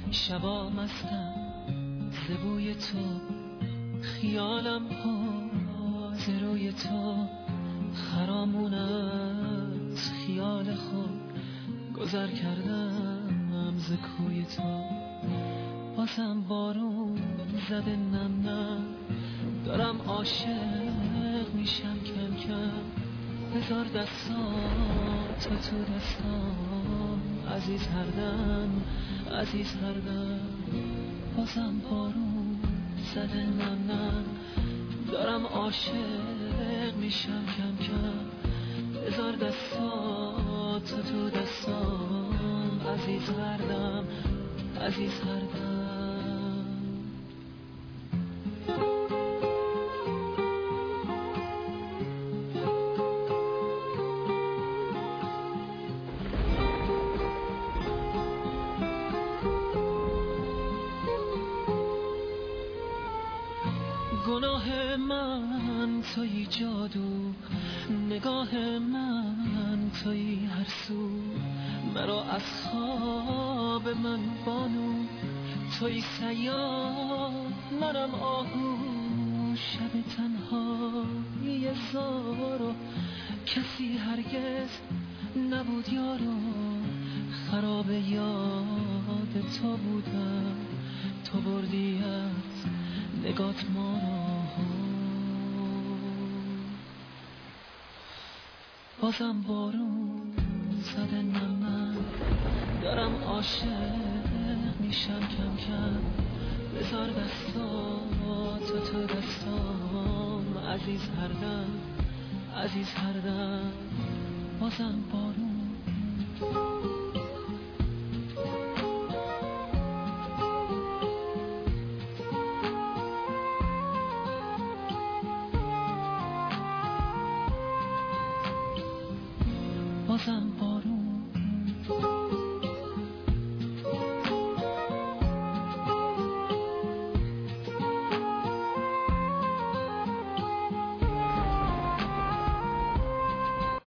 شبا مستم ز بوی تو، خیالم ز روی تو، خرامون از خیال خود گذر کردم ز کوی تو. بازم بارون زده نم نم، دارم عاشق میشم کم کم. بذار دستاتو تو دستام، عزیز هر دم عزیز هر دم. بازم بارون زده نم نم، دارم عاشق میشم کم کم. بذار دستاتو تو دستام، عزیز هر دم عزیز هر دم. گناه من تویی جادو، نگاه من تویی هر سو. مرا از خواب من بانو، تویی سیاه منم آهو. شب تنهایی زارو، کسی هرگز نبود یارو. خراب یاد تو بودم، تو بردی از نگات ما رو. بازم بارون زده نم نم، دارم عاشق میشم کم کم. بذار دستاتو تو دستام، عزیز هر دم عزیز هر دم. بازم بارون بازم